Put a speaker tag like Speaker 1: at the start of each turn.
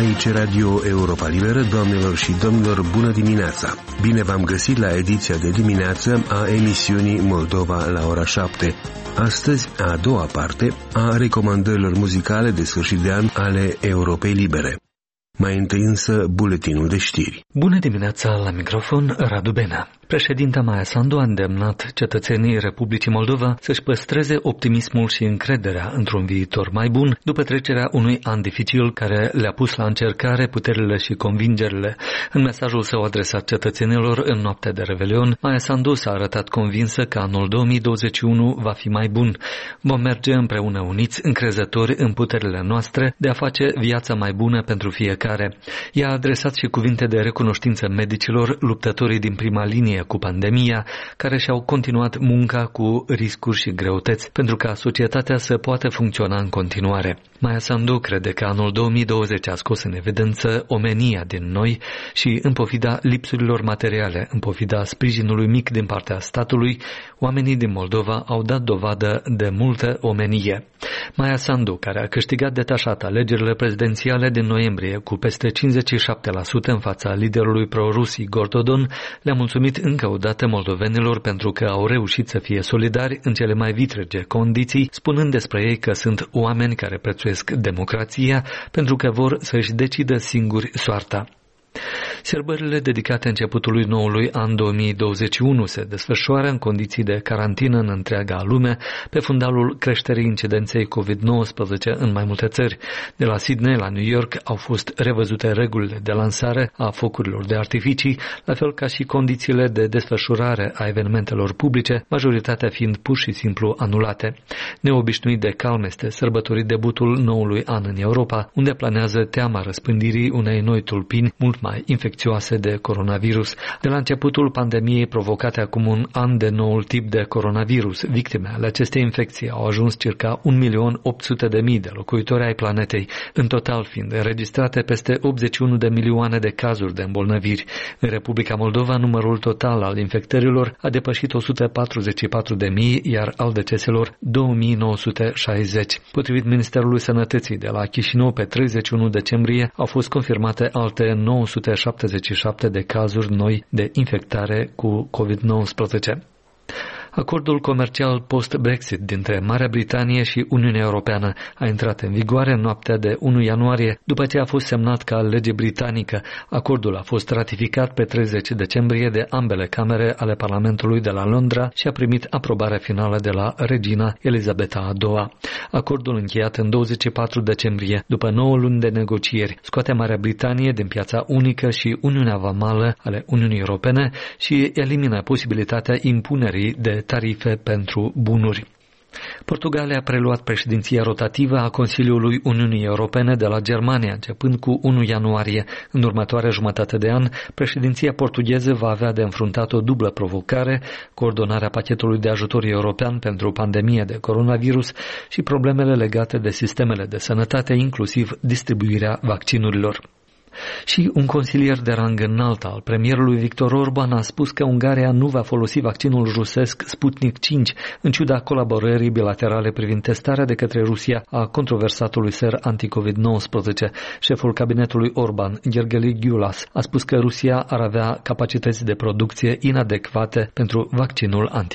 Speaker 1: Aici Radio Europa Liberă, doamnelor și domnilor, bună dimineața! Bine v-am găsit la ediția de dimineață a emisiunii Moldova la ora 7. Astăzi, a doua parte a recomandărilor muzicale de sfârșit de an ale Europei Libere. Mai întâi însă, buletinul de știri.
Speaker 2: Bună dimineața, la microfon Radu Benea. Președinta Maia Sandu a îndemnat cetățenii Republicii Moldova să-și păstreze optimismul și încrederea într-un viitor mai bun după trecerea unui an dificil care le-a pus la încercare puterile și convingerile. În mesajul său adresat cetățenilor în noaptea de Revelion, Maia Sandu s-a arătat convinsă că anul 2021 va fi mai bun. Vom merge împreună uniți, încrezători în puterile noastre de a face viața mai bună pentru fiecare. Ea a adresat și cuvinte de recunoștință medicilor, luptătorii din prima linie cu pandemia, care și-au continuat munca cu riscuri și greutăți, pentru ca societatea să poată funcționa în continuare. Maia Sandu crede că anul 2020 a scos în evidență omenia din noi și, în pofida lipsurilor materiale, în pofida sprijinului mic din partea statului, oamenii din Moldova au dat dovadă de multă omenie. Maia Sandu, care a câștigat detașat alegerile prezidențiale din noiembrie cu peste 57% în fața liderului pro-rus Igor Dodon, le-a mulțumit încă o dată moldovenilor pentru că au reușit să fie solidari în cele mai vitrege condiții, spunând despre ei că sunt oameni care prețuiesc democrația pentru că vor să-și decidă singuri soarta. Sărbările dedicate începutului noului an 2021 se desfășoară în condiții de carantină în întreaga lume, pe fundalul creșterii incidenței COVID-19 în mai multe țări. De la Sydney la New York au fost revăzute regulile de lansare a focurilor de artificii, la fel ca și condițiile de desfășurare a evenimentelor publice, majoritatea fiind pur și simplu anulate. Neobișnuit de calm este sărbătorit debutul noului an în Europa, unde planează teama răspândirii unei noi tulpini mult mai infecțioase de coronavirus. De la începutul pandemiei provocate acum un an de noul tip de coronavirus, victime ale acestei infecții au ajuns circa 1.800.000 de locuitori ai planetei, în total fiind înregistrate peste 81 de milioane de cazuri de îmbolnăviri. În Republica Moldova, numărul total al infectărilor a depășit 144.000, iar al deceselor 2.960. Potrivit Ministerului Sănătății de la Chișinău, pe 31 decembrie au fost confirmate alte 977 de cazuri noi de infectare cu COVID-19. Acordul comercial post-Brexit dintre Marea Britanie și Uniunea Europeană a intrat în vigoare în noaptea de 1 ianuarie, după ce a fost semnat ca lege britanică. Acordul a fost ratificat pe 30 decembrie de ambele camere ale Parlamentului de la Londra și a primit aprobarea finală de la regina Elizabeta a II-a. Acordul încheiat în 24 decembrie, după 9 luni de negocieri, scoate Marea Britanie din piața unică și Uniunea Vamală ale Uniunii Europene și elimină posibilitatea impunerii de tarife pentru bunuri. Portugalia a preluat președinția rotativă a Consiliului Uniunii Europene de la Germania, începând cu 1 ianuarie. În următoarea jumătate de an, președinția portugheză va avea de înfruntat o dublă provocare, coordonarea pachetului de ajutor european pentru pandemie de coronavirus și problemele legate de sistemele de sănătate, inclusiv distribuirea vaccinurilor. Și un consilier de rang înalt al premierului Viktor Orban a spus că Ungaria nu va folosi vaccinul rusesc Sputnik 5, în ciuda colaborării bilaterale privind testarea de către Rusia a controversatului ser anti-COVID-19. Șeful cabinetului Orban, Gergely Gulas, a spus că Rusia ar avea capacități de producție inadecvate pentru vaccinul anti